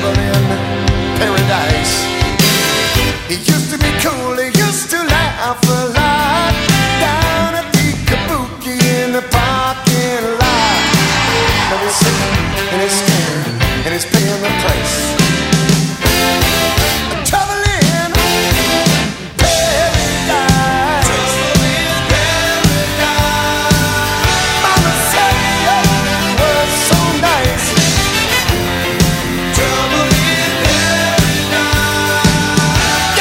trouble in paradise. He used to be cool, he used to laugh a lot down at the Kabuki in the parking lot. Now he's sick and he's scared and he's paying the price. Trouble in paradise. Trouble in paradise. Mama said it was so nice. Trouble in paradise.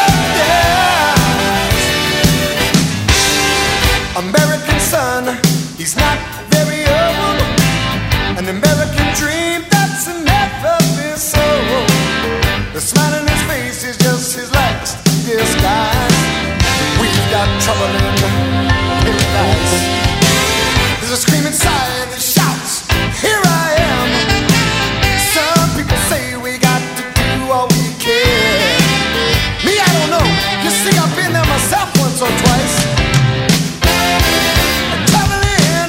Yeah. American son, he's not very old. An American dream that's never been sold. The smile on his face is just his last disguise. We've got trouble in paradise. There's a screaming sign that shouts, here I am. Some people say we got to do all we can. Me, I don't know. You see, I've been there myself once or twice. Trouble in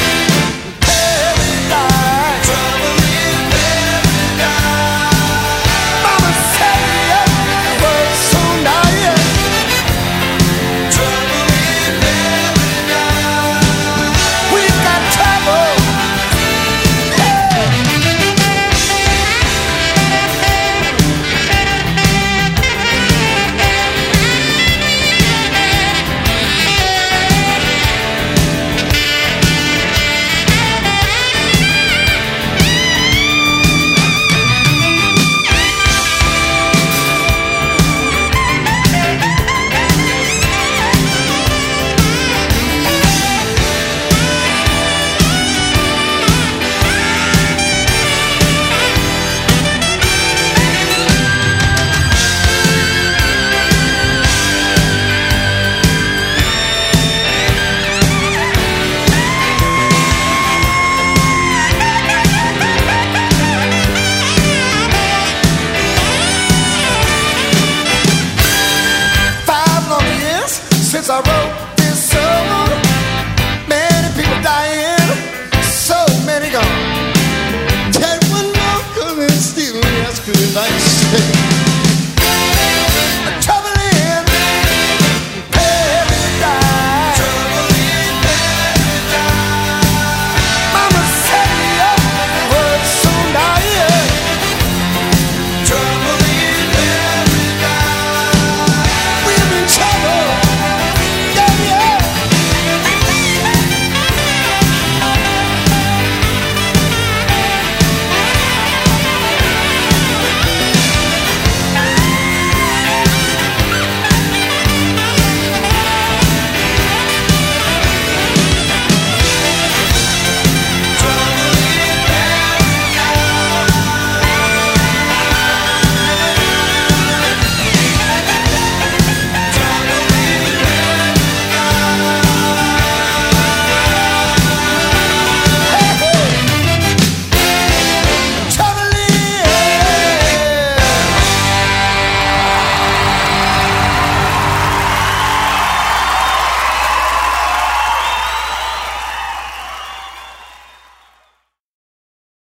paradise. Trouble in paradise. Mama said it was so nice. Trouble in paradise. We've got trouble. Since I wrote this song, many people dying, so many gone. Take one more, 'cause it's still as good as I say.